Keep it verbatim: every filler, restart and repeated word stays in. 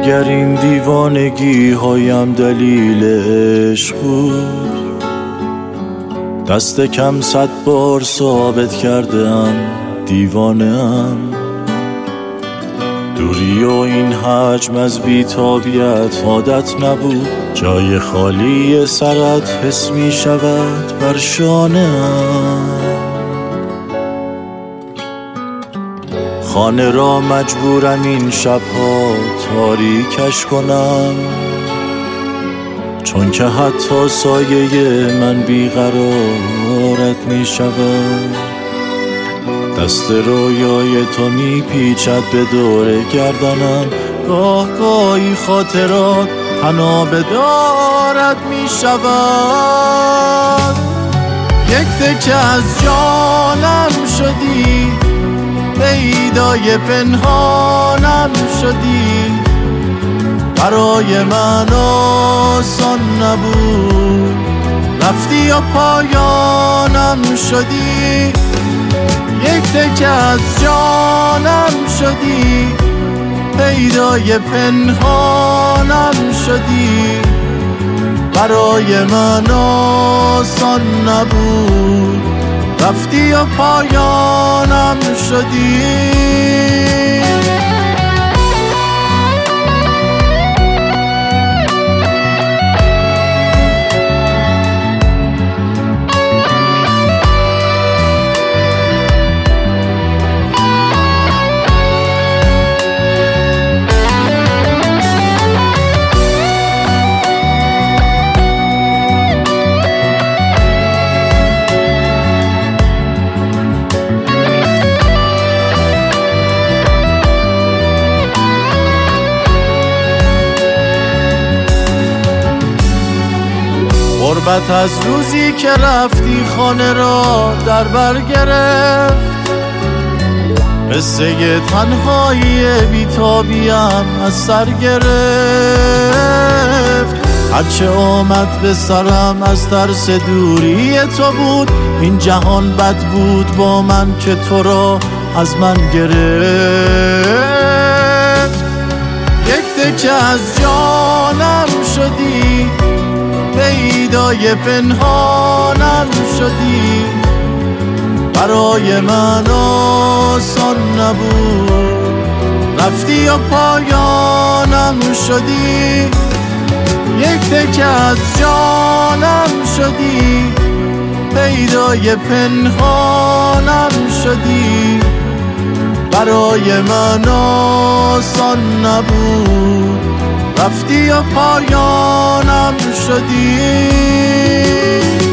اگر این دیوانگی هایم دلیل عشق بود، دست کم صد بار ثابت کردم دیوانه‌ام. دوری و این حجم از بی‌تابیت عادت نبود، جای خالی سرت حس می شود بر شانه‌ام. خانه را مجبورم این شبها تاریکش کنم، چون که حتی سایه من بیقرارت می شود. دست رویای تو می پیچد به دور گردنم، گاه گاهی خاطرات تنها به دارت می شود. یک تکه از جانم شدی، پیدای پنهانم شدی. برای من آسان نبود، رفتی و پایانم شدی. یک تکه از جانم شدی، پیدای پنهانم شدی. برای من آسان نبود، رفتی و پایانم شدی. غربت از روزی که رفتی خانه را در بر گرفت. قصه تنهایی بی‌تابیم از سر گرفت. هرچه آمد به سرم از ترس دوری تو بود، این جهان بد بود با من که تو را از من گرفت. یک تکه از جانم شدی، پیدای پنهانم شدی. برای من آسان نبود، رفتی و پایانم شدی. یک تکه از جانم شدی، پیدای پنهانم شدی. برای من آسان نبود، رفتی و پایانم شدی.